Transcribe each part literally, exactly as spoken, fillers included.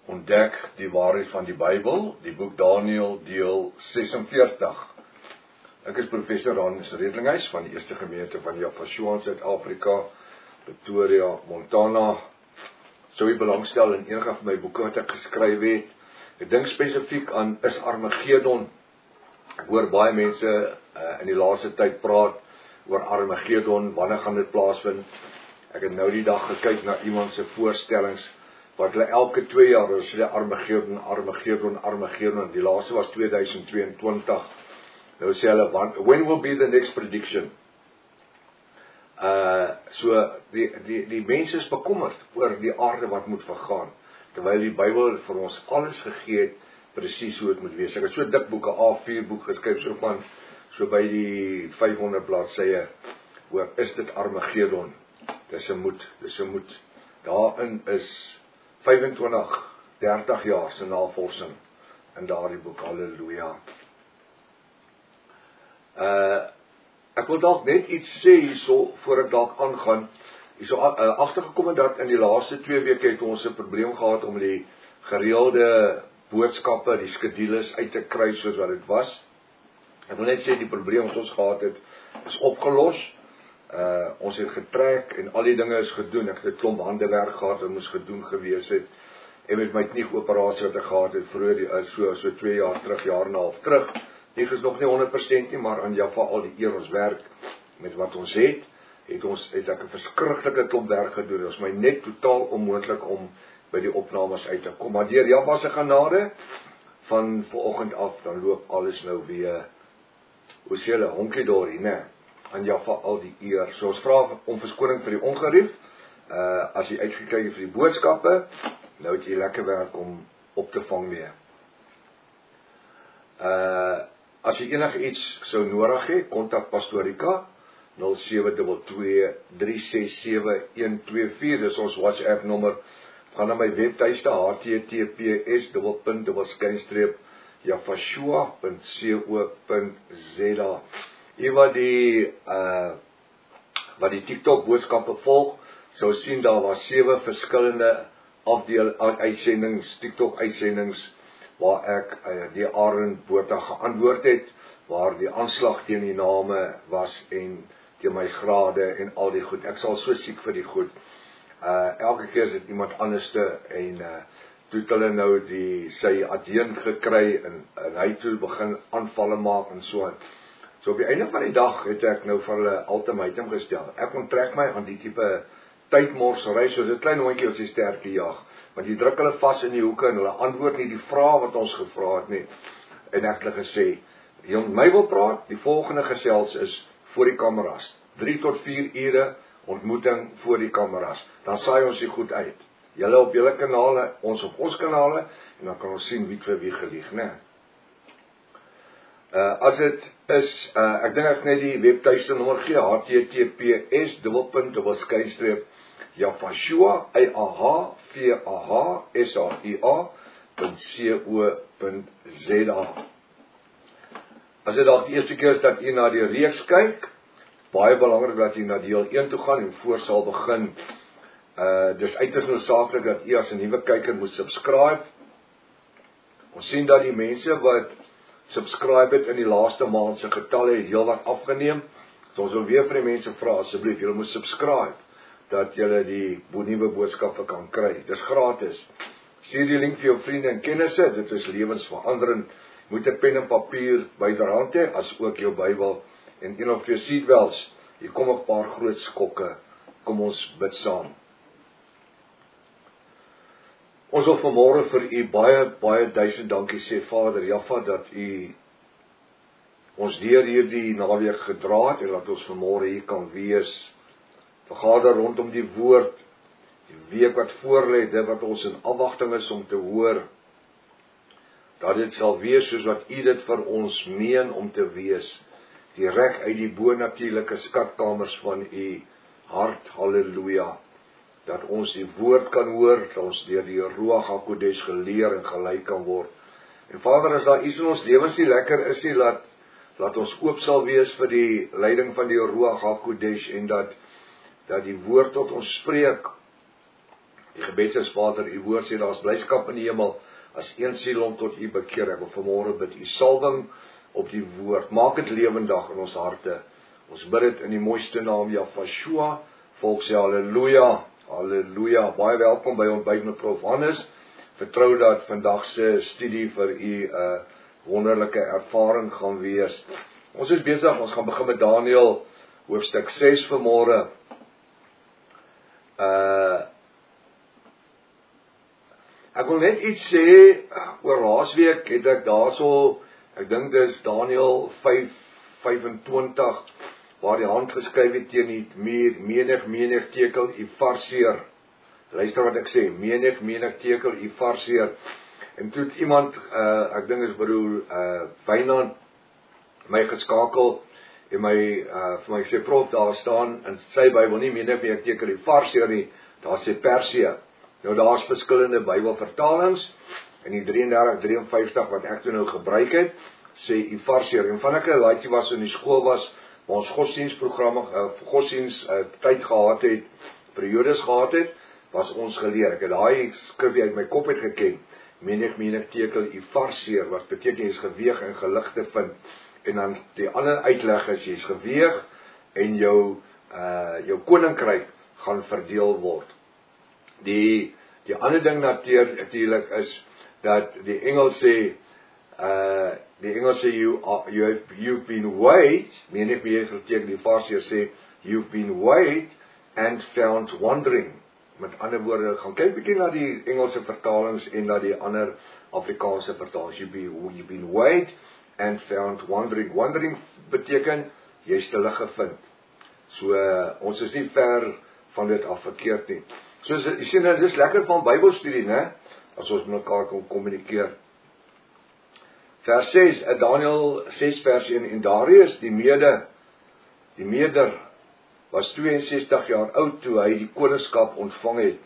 Ontdek die waarheid van die Bybel, die boek Daniël, deel ses en veertig. Ek is professor Hans Redlinghuis van die Eerste Gemeente van Yafashua in Suid-Afrika, Pretoria, Montana. Sou jy belangstel in enige van my boeke wat ek geskryf het? Ek dink spesifiek aan is Armageddon. Ek hoor baie mense uh, in die laaste tyd praat oor Armageddon, wanneer gaan dit plaasvind? Ek het nou die dag gekyk na iemand se voorstellings, wat hulle elke twee jaar, hulle sê Armageddon, Armageddon, Armageddon, die laaste was tweeduisend tweeëntwintig, nou sê hulle, when will be the next prediction? Uh, so, die, die, die mense is bekommerd oor die aarde wat moet vergaan, terwyl die Bybel vir ons alles gegee het, presies hoe het moet wees. Ek het so dik boek, 'n A vier boek geskryf, so van, so by die vyfhonderd bladsye, oor, is dit Armageddon? Dis 'n moed, dis 'n moed. Daarin is vyfentwintig, dertig jaar se navorsing in daardie boek, halleluja. Uh, ek wil dalk net iets sê hierso, voor ek dalk aangaan, hierso uh, agtergekom dat in die laaste twee weke het ons 'n probleem gehad om die gereelde boodskappe, die skedules uit te kry soos wat dit was. Ek wil net sê die probleem wat ons gehad het, is opgelos. Uh, ons het getrek en al die dinge is gedoen. Ek het 'n klomp handewerk gehad wat moes gedoen gewees het. En met my knieoperasie wat ek gehad het vroeër die so so twee jaar terug, jaar en 'n half terug. Dit is nog nie honderd persent nie, maar aan Jaffa al die eer ons werk met wat ons het, het ons het ek 'n verskriklike klomp werk gedoen. Dit is my net totaal onmoontlik om by die opnames uit te kom. Maar deur Jaffa se genade van vanoggend af, dan loop alles nou weer, hoe sê hulle, honkie dorie, né? Aan Jaffa al die eer. So ons vra om verskoning vir die ongerief, uh, as jy uitgekyk het vir die boodskappe, nou het jy lekker werk om op te vang weer. Uh, as jy enige iets sou nodig het, kontak Pastorika, nul sewe twee twee, drie ses sewe, een twee vier, dis ons WhatsApp nommer. Gaan na my webtuiste, h t t p s punt dubbel skynstreep yafashua punt co punt z a. Hier wat die, uh, wat die TikTok boodskappe volg, sou sien daar was sewe verskillende afdeel uitsendings, TikTok uitsendings, waar ek uh, die Aaron Botha geantwoord het, waar die aanslag teen die name was en teen my grade en al die goed. Ek sal so siek vir die goed. Uh, elke keer is dit iemand anderste en uh, toe het hulle nou die, sy adjunk gekry en, en hy toe begin aanvalle maak en so. So op die einde van die dag het ek nou vir hulle ultimatum gestel. Ek onttrek my aan die tipe tydmorsery, soos 'n klein hondjie as hy sterkie jag. Want jy druk hulle vas in die hoeke en hulle antwoord nie die vrae wat ons gevra het nie. En ek het hulle gesê, jy met my wil praat, die volgende gesels is voor die kameras. drie tot vier ure ontmoeting voor die kameras. Dan saai ons die goed uit. Julle op julle kanale, ons op ons kanale, en dan kan ons sien wie vir wie gelieg, né? Uh, as dit is, uh, ek dink ek net die webtuiste nommer gee, h t t p s dubbel punt dubbel skynstreep Yafashua, A A H V A H S A I A punt co punt z a. As dit dalk die eerste keer is dat jy na die reeks kyk, baie belangrik dat jy na deel een toe gaan en voor sal begin. Uh, dis uiters noodsaaklik dat jy as 'n nuwe kyker moet subscribe. Ons sien dat die mense wat subscribe het in die laaste maand se getalle het heel wat afgeneem. So ons wil weer vir die mense vra, asseblief, julle moet subscribe, dat julle die nuwe boodskappe kan kry. Dis gratis. Stuur die link vir jou vriende en kennisse, dit is lewensveranderend. Moet 'n pen en papier byderhand hê, as ook jou Bybel en een of jou seatbelts. Hier kom 'n paar groot skokke. Kom ons bid saam. Ons wil vanmôre vir u baie, baie duisend dankie sê, Vader Jaffa, dat u ons deur hierdie naweek gedra het, en dat ons vanmôre hier kan wees, vergader rondom die woord, die week wat voorlê, dit wat ons in afwagting is om te hoor, dat dit sal wees soos wat u dit vir ons meen om te wees, direk uit die bonatuurlike skatkamers van u hart, halleluja, dat ons die woord kan hoor, dat ons deur die Ruach HaKodesh geleer en gelei kan word. En Vader, as daar iets in ons lewens nie lekker is nie, laat, laat ons oop sal wees vir die leiding van die Ruach HaKodesh, en dat, dat die woord tot ons spreek, Die gebed is Vader, u woord sê, daar is blydskap in die hemel, as een siel om tot u bekeer. Ek wil vanmôre bid, u salwing op die woord, maak dit lewendig in ons harte. Ons bid dit in die mooiste naam, Yahshua. Volk sê halleluja, halleluja. Baie welkom by Ontbyt met Prof Hannes. Vertrou dat vandag se studie vir u 'n uh, wonderlike ervaring gaan wees. Ons is besig, ons gaan begin met Daniël hoofstuk ses vanmôre. Uh Ek wil net iets sê oor laasweek het ek daarso, ek dink dis Daniël vyf vyfentwintig, waar die hand geskryf het teen die muur, menig menig tekel u farseer. Luister wat ek sê, menig menig tekel u farseer. En toe het iemand, uh, ek dink is broer uh, Wynand, my geskakel en my uh, vir my sê, Prof, daar staan in sy Bybel nie menig menig tekel u farseer nie, daar sê Persie. Nou daar is verskillende Bybelvertalings, en die drie en dertig drie en vyftig wat ek toe nou gebruik het, sê u farseer. En van ek 'n laaitjie was in die skool was, waar ons godsdienstprogramme, uh, godsdienst uh, tyd gehad het, periodes gehad het, was ons geleer. Ek het daai skrifgie uit my kop uit geken, menig menig tekel u farseer, wat beteken jy is geweeg en gelig te vind. En dan die ander uitleg is, jy is geweeg en jou, uh, jou koninkryk gaan verdeel word. Die, die ander ding natuurlijk is, dat die Engel sê, uh, die Engel sê, you, are, you have, you've been weighed, menig menig geteken, die farseer sê, you've been weighed and found wandering. Met ander woorde, gaan kyk bietjie na die Engelse vertalings en na die ander Afrikaanse vertalings. You've been, you've been weighed and found wandering. Wandering beteken, jy is te lig gevind. So, uh, ons is nie ver van dit af verkeerd nie. So, jy sê nou, dit is lekker van Bybelstudie, né? As ons met mekaar kan kommunikeer. Vers ses, Daniël ses vers een, en Darius, die mede, die meder, was twee en sestig jaar oud toe hy die koningskap ontvang het.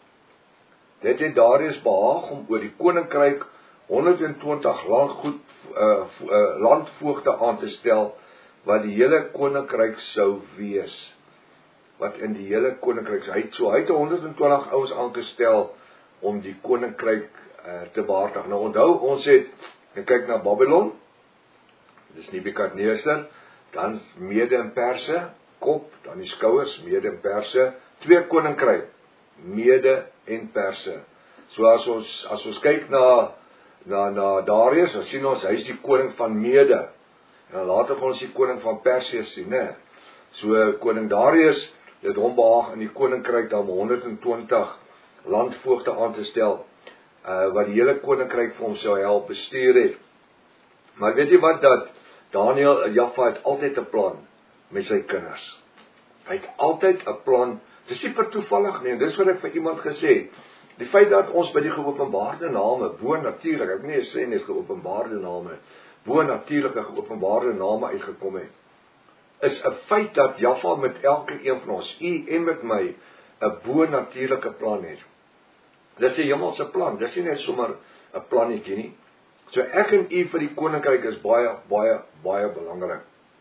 Dit het Darius behaag om oor die koninkryk honderd en twintig landgoed, uh, uh, landvoogde aan te stel, wat die hele koninkryk sou wees. Wat in die hele koninkryk, hy het so, hy het honderd en twintig ouens aangestel, om die koninkryk uh, te behartig. Nou onthou, ons het, en kyk na Babylon, dis Nebukadneser, dan Mede en Perse, kop, dan die skouers, Mede en Perse, twee koninkryk, Mede en Perse. So as ons, as ons kyk na, na, na Darius, dan sien ons, hy is die koning van Mede, en later gaan ons die koning van Perse sien, ne? So koning Darius, het hom behaag in die koninkryk om honderd en twintig landvoogde aan te stel, uh, wat die hele koninkryk vir hom sou help bestuur het. Maar weet jy wat, dat Daniël, Jaffa het altyd 'n plan met sy kinders. Hy het altyd 'n plan, dis nie per toevallig nie, en dis wat ek vir iemand gesê, die feit dat ons by die geopenbaarde name, bo natuurlik, ek nie sê net geopenbaarde name, bo natuurlike geopenbaarde name uitgekom het, is 'n feit dat Jaffa met elke een van ons, u en met my, 'n bo natuurlike plan het. Dis 'n hemelse plan, dis nie net sommer 'n plannetjie nie. So ek en u vir die koninkryk is baie, baie, baie belangrik.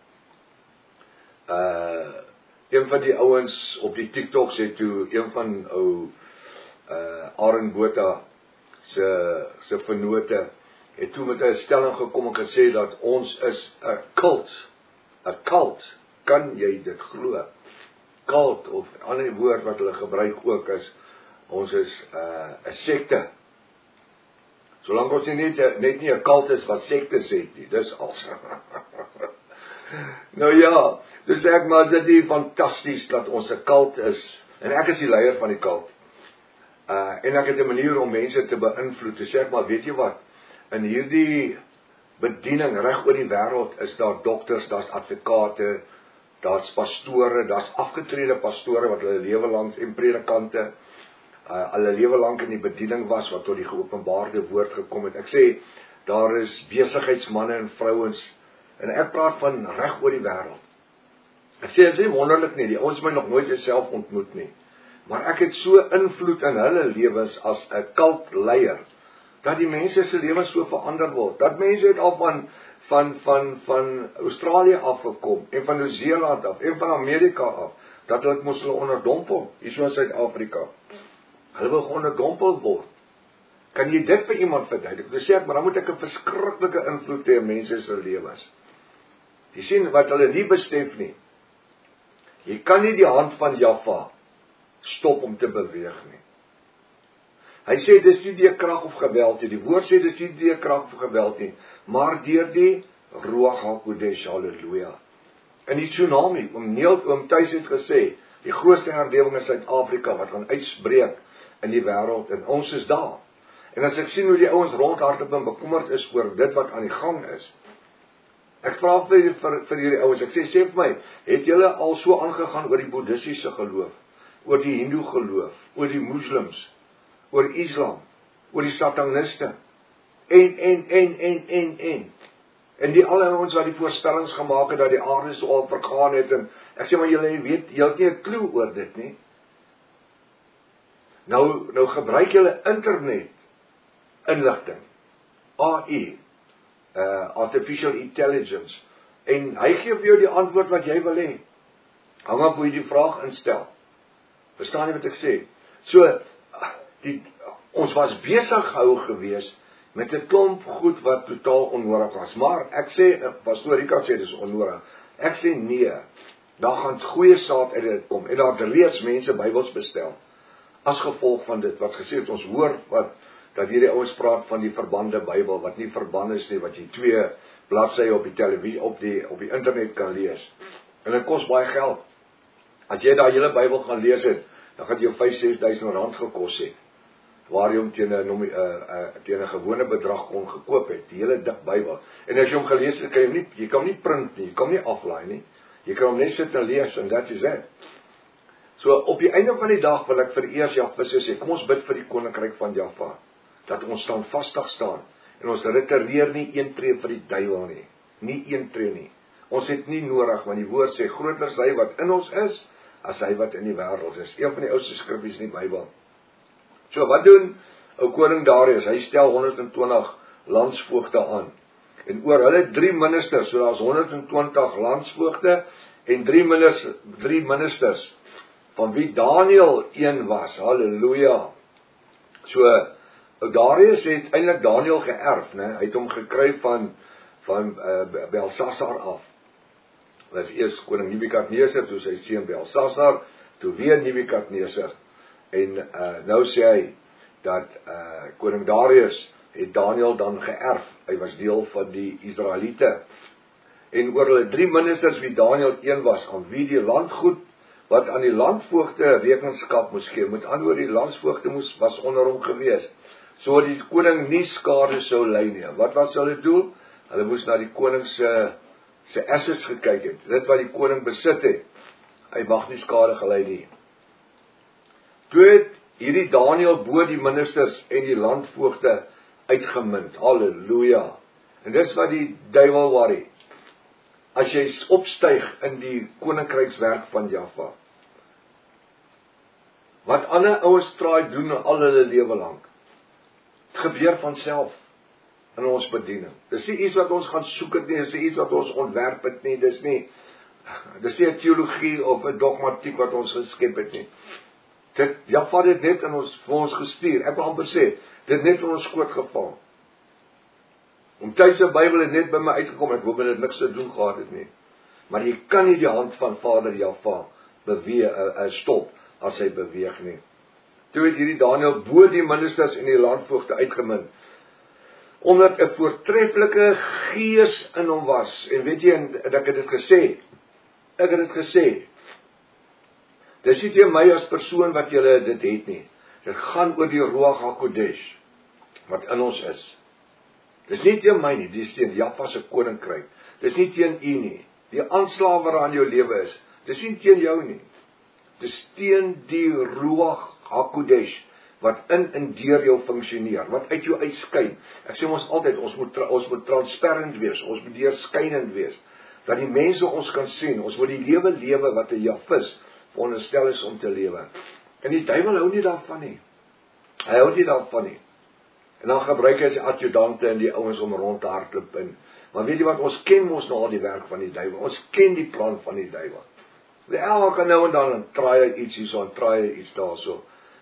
Uh, een van die ouens op die TikTok sê toe, een van ou, uh, Aaron Botha, se, se vernote, het toe met 'n stelling gekom en gesê dat ons is 'n cult, 'n cult, kan jy dit glo? Cult, of 'n ander woord wat hulle gebruik ook is, ons is 'n uh, sekte. Solank ons nie net, net nie 'n cult is wat sektes het nie, dis als. Nou ja, dus ek maar, is dit nie fantasties dat ons 'n cult is, en ek is die leier van die cult. Uh, en ek het 'n manier om mense te beïnvloed, dus ek maar, weet jy wat, in hierdie bediening reg oor die wêreld is daar dokters, daar's advokate, daar's pastore, daar's afgetrede pastore wat hulle lewe lank en predikante, uh, hulle lewe lank in die bediening was wat tot die geopenbaarde woord gekom het. Ek sê daar is besigheidsmanne en vrouens, en ek praat van reg oor die wêreld. Ek sê, dit is nie wonderlik nie, die ouens my nog nooit self ontmoet nie, maar ek het so invloed in hulle lewens as 'n kultleier, dat die mense se lewens so verander word, dat mense het al van, van, van, van Australië afgekom, en van Nieu-Seeland af, en van Amerika af, dat hulle moes hulle onderdompel, hier so in Suid-Afrika. Hulle wil onderdompel word. Kan jy dit vir iemand verduidelik? Dis sê ek, maar dan moet ek 'n verskriklike invloed hê op mense se lewens. Jy sien wat hulle nie besef nie. Jy kan nie die hand van Jaffa stop om te beweeg nie. Hy sê dis nie deur krag of geweld nie. Die woord sê dis nie deur krag of geweld nie, maar deur die Ruach HaKodesh, halleluja. In die tsunami, oom Neil, oom Thuis het gesê, die grootste herlewing in Suid-Afrika wat gaan uitspreek in die wêreld, en ons is daar. En as ek sien hoe die ouens rondhardloop en bekommerd is oor dit wat aan die gang is, ek vra vir, vir, vir hierdie ouens, ek sê, sê vir my, het julle al so aangegaan oor die boeddhistiese geloof, oor die hindoe geloof, oor die moslims, oor Islam, oor die sataniste, en, en, en, en, en, en, en die alle ons wat die voorstellings gemaak het, dat die aarde so al vergaan het, en ek sê maar, julle weet, julle het nie 'n klou oor dit nie. Nou, nou gebruik julle internet, inligting, A I, uh, Artificial Intelligence, en hy gee vir jou die antwoord wat jy wil hê. Hang af hoe jy die vraag instel. Verstaan jy wat ek sê? So, die, ons was besig gehou gewees met 'n klomp goed wat totaal onnodig was. Maar ek sê, Pastoor Rika sê dis onnodig. Ek sê nee, daar gaan goeie saad uit dit kom. En daar het reeds mense Bybels bestel. As gevolg van dit wat gesê het, ons hoor wat dat hierdie ouens praat van die verbande Bybel wat nie verband is nie, wat jy twee bladsye op die televisie op die op die internet kan lees. En dit kos baie geld. As jy daai hele Bybel gaan lees het, dan gaan dit jou vyf ses duisend rand gekos het. Waar jy hom teen 'n uh, uh, teen 'n gewone bedrag kon gekoop het, die hele dik Bybel. En as jy hom gelees het, kan jy hom nie, jy kan hom nie print nie, jy kan hom nie aflaai nie. Jy kan hom net sit en lees en dat is dit. So op die einde van die dag wil ek vir eers Jaffa sê, kom ons bid vir die koninkryk van Jaffa, dat ons staan vastig staan en ons retireer nie een tree vir die duiwel nie, nie een tree nie. Ons het nie nodig, want die woord sê groter is hy wat in ons is as hy wat in die wêreld is. Een van die ouste skriffies in die Bybel. So wat doen ou koning Darius? Hy stel honderd en twintig landsvoogde aan. En oor hulle drie ministers, so daar's honderd en twintig landsvoogde en drie ministers, drie ministers van wie Daniël een was. Halleluja. So Darius het eintlik Daniël geërf, né? Hy het hom gekry van van uh, Belsasar af. Dit was eers koning Nebukadneser, toe sy seun Belsasar, toe weer Nebukadneser. En uh, nou sê hy dat uh, koning Darius het Daniël dan geërf. Hy was deel van die Israeliete. En oor hulle drie ministers wie Daniël een was, aan wie die landgoed wat aan die landvoogde rekenskap moes gee, moet aan oor die landsvoogde moes was onder hom gewees. So die koning nie skade sou ly nie. Wat was hulle doel? Hulle moes na die koning se se assets gekyk het. Dit wat die koning besit het. Hy mag nie skade gely nie. Toe het hierdie Daniël bo die ministers en die landvoogde uitgemind. Halleluja. En dis wat die duiwel worry. As jy opstyg in die koninkrykswerk van Jaffa. Wat ander ouens traai doen al hulle lewe lank. Het gebeur van self in ons bediening. Dis nie iets wat ons gaan soek het nie, dis nie iets wat ons ontwerp het nie, dis nie, dis nie 'n teologie of 'n dogmatiek wat ons geskep het nie. Dit, Jaffa het net in ons, vir ons gestuur, ek wil amper sê, dit net in ons skoot geval. Om Thuis se Bybel het net by my uitgekom, ek hoop dit niks te doen gehad het nie. Maar jy kan nie die hand van Vader Jaffa beweeg, uh, uh, stop, as hy beweeg nie. Toe het hierdie Daniël bo die ministers en die landvoogde uitgemind, omdat 'n voortreffelike gees in hom was, en weet jy, en ek het dit gesê, ek het dit gesê, dis nie teen my as persoon wat julle dit het nie, dit gaan oor die Ruach HaKodesh, wat in ons is. Dis nie teen my nie, dis teen Jaffa se koninkryk, dis nie teen u nie, die aanslag wat aan jou lewe is, dis nie teen jou nie, dis teen die Ruach HaKodesh, wat in en deur jou funksioneer, wat uit jou uitskyn. Ek sê ons altyd, ons moet, ons moet transparant wees, ons moet deurskynend wees, dat die mense ons kan sien, ons moet die lewe lewe wat 'n Jafis veronderstel is om te lewe. En die duiwel hou nie daarvan nie. Hy hou nie daarvan nie. En dan gebruik hy sy adjudante en die ouens om rond te hardloop in. Maar weet jy wat, ons ken mos nou al die werk van die duiwel, ons ken die plan van die duiwel. Elke nou en dan traai hy iets hierso, en traai hy iets daarso.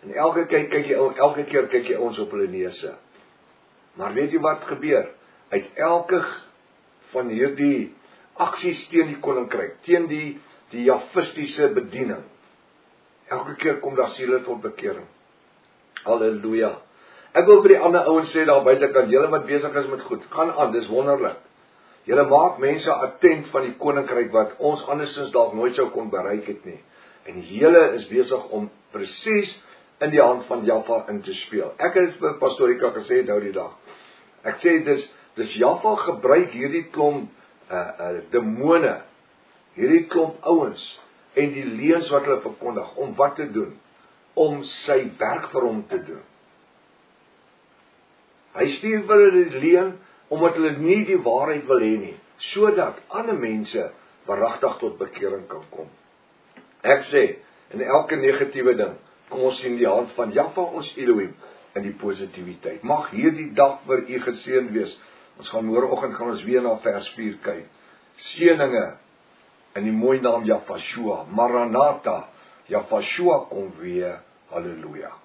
En elke keer kyk jy elke keer kyk jy ons op hulle neuse. Maar weet jy wat gebeur? Uit elke van hierdie aksies teen die koninkryk, teen die die javistiese bediening, elke keer kom daar siele tot bekering. Halleluja. Ek wil vir die ander ouens sê daar buitekant, julle wat besig is met goed, gaan aan, dis wonderlik. Julle maak mense attent van die koninkryk wat ons andersins dalk nooit sou kon bereik het nie. En julle is besig om presies in die hand van Jaffa in te speel. Ek het vir Pastorika gesê nou die dag. Ek sê dis dis Jaffa gebruik hierdie klomp uh, uh, demone, hierdie klomp ouens en die leuns wat hulle verkondig om wat te doen? Om sy werk vir hom te doen. Hy stuur vir hulle die leuen omdat hulle nie die waarheid wil hê nie, sodat ander mense waaragtig tot bekering kan kom. Ek sê, in elke negatiewe ding, kom ons sien die hand van Jaffa ons Elohim in die positiwiteit. Mag hierdie dag vir u geseën wees. Ons gaan môreoggend gaan ons weer na vers vier kyk. Seëninge in die mooi naam Jafashua, Maranatha, Jafashua kom weer. Halleluja.